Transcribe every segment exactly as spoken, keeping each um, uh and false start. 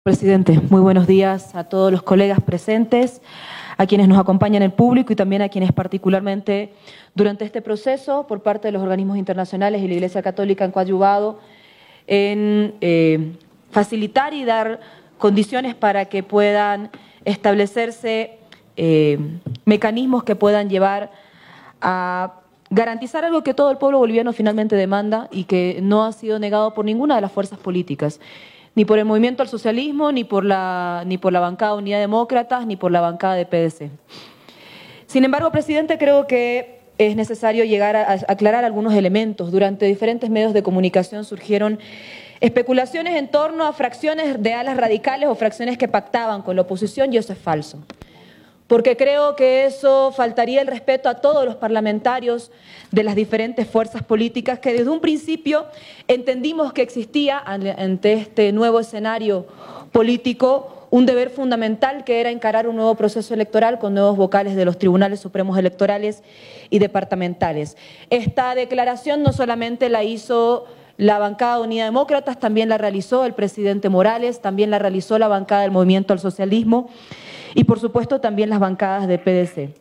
Presidente, muy buenos días a todos los colegas presentes, a quienes nos acompañan el público y también a quienes particularmente durante este proceso por parte de los organismos internacionales y la Iglesia Católica han coadyuvado en eh, facilitar y dar condiciones para que puedan establecerse eh, mecanismos que puedan llevar a garantizar algo que todo el pueblo boliviano finalmente demanda y que no ha sido negado por ninguna de las fuerzas políticas, ni por el Movimiento al Socialismo, ni por la, ni por la bancada Unidad Demócratas, ni por la bancada de P D C. Sin embargo, presidente, creo que es necesario llegar a, a aclarar algunos elementos. Durante diferentes medios de comunicación surgieron especulaciones en torno a fracciones de alas radicales o fracciones que pactaban con la oposición, y eso es falso. Porque creo que eso faltaría el respeto a todos los parlamentarios de las diferentes fuerzas políticas que desde un principio entendimos que existía ante este nuevo escenario político un deber fundamental que era encarar un nuevo proceso electoral con nuevos vocales de los tribunales supremos electorales y departamentales. Esta declaración no solamente la hizo la bancada Unidad Demócratas, también la realizó el presidente Morales, también la realizó la bancada del Movimiento al Socialismo y por supuesto también las bancadas de P D C.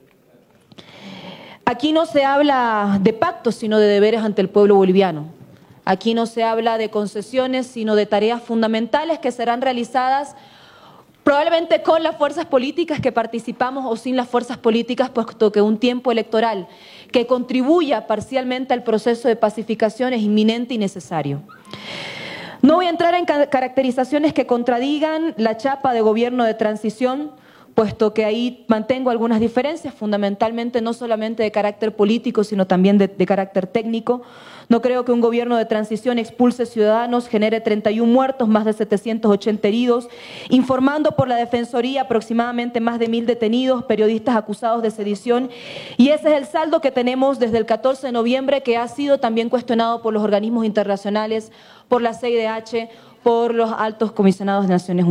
Aquí no se habla de pactos, sino de deberes ante el pueblo boliviano. Aquí no se habla de concesiones, sino de tareas fundamentales que serán realizadas probablemente con las fuerzas políticas que participamos o sin las fuerzas políticas, puesto que un tiempo electoral que contribuya parcialmente al proceso de pacificación es inminente y necesario. No voy a entrar en caracterizaciones que contradigan la chapa de gobierno de transición, puesto que ahí mantengo algunas diferencias, fundamentalmente no solamente de carácter político, sino también de, de carácter técnico. No creo que un gobierno de transición expulse ciudadanos, genere treinta y un muertos, más de setecientos ochenta heridos, informando por la Defensoría aproximadamente más de mil detenidos, periodistas acusados de sedición, y ese es el saldo que tenemos desde el catorce de noviembre, que ha sido también cuestionado por los organismos internacionales, por la C I D H, por los altos comisionados de Naciones Unidas.